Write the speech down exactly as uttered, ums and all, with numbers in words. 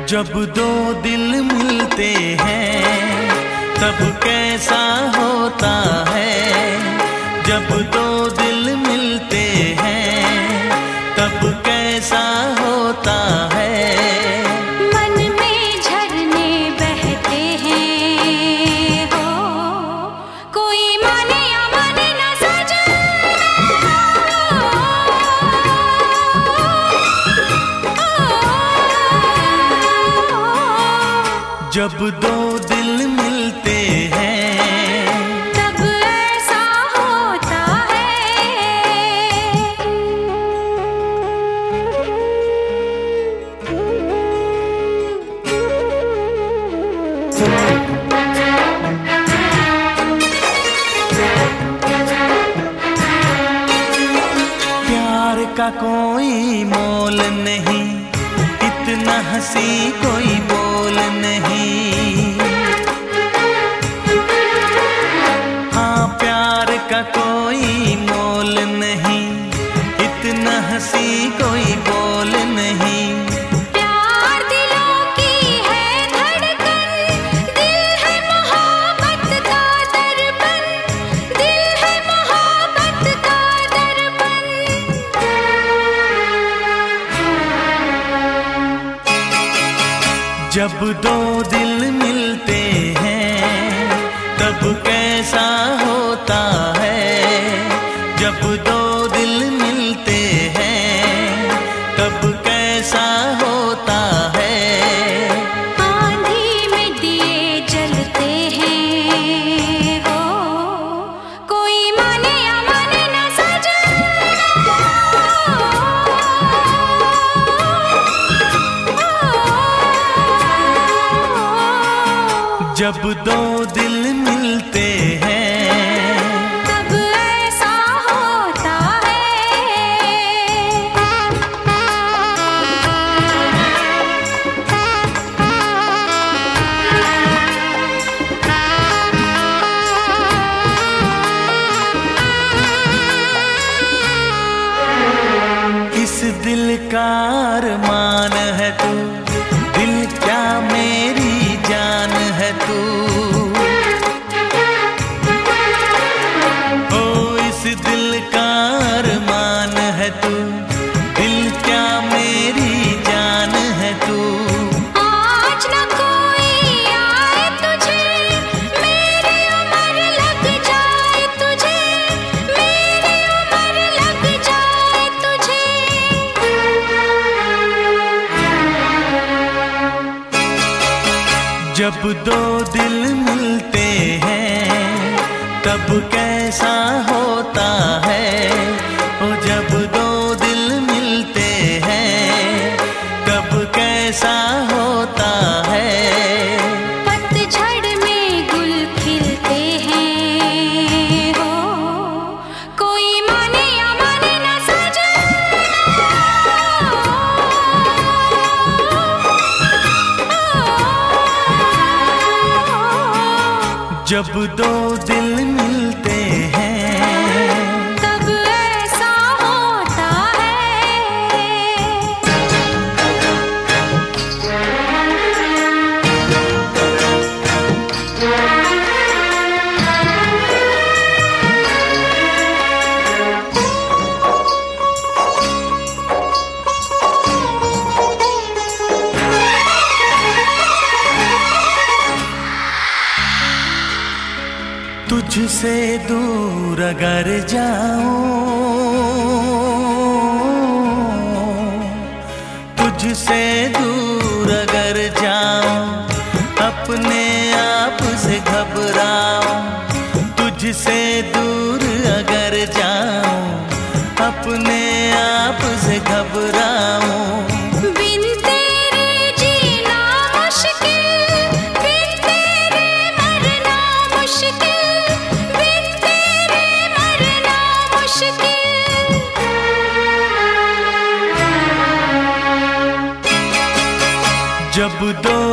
जब दो दिल मिलते हैं तब कैसा होता है। जब दो दिल मिलते हैं तब कैसा होता है। मन में झरने बहते हैं हो, कोई माने या माने ना सजन। जब दो दिल मिलते हैं तब ऐसा होता प्यार का कोई मोल नहीं, इतना हंसी कोई बोल नहीं। हाँ प्यार का कोई मोल नहीं, इतना हंसी कोई बोल नहीं। प्यार दिलों की है धड़कन, दिल है मोहब्बत का दर्पण, दिल है मोहब्बत का दर्पण। जब दो दिल मिलते हैं तब कैसा होता है। जब दो दिल मिलते हैं तब कैसा होता है। आंधी में दिए जलते हैं हो, कोई माने या माने ना सजन। जब दो दिल मिलते हैं तब ऐसा होता है। इस दिल का अरमान है तू, दिल क्या मेरी जान है तू। ओ इस दिल का अरमान है तू, दिल क्या मेरी जान है तू। आज न कोई आए तुझे, मेरी उम्र लग जाए तुझे, मेरी उम्र लग जाए तुझे। जब दो दिल मिलते हैं तब कैसा होता है। ओ जब दो दिल मिलते हैं तब कैसा होता है। पतझड़ में गुल खिलते हैं हो, कोई माने या माने ना सजन। जब दो दिल मिलते हैं तब ऐसा होता तुझसे दूर अगर जाऊं, तुझसे दूर अगर जाऊं, अपने आप से घबराऊं। तुझसे दूर अगर जाऊं, अपने आप से घबराऊं। बिन तेरे जीना मुश्किल, बिन तेरे मरना मुश्किल, बिन तेरे मरना मुश्किल। जब दो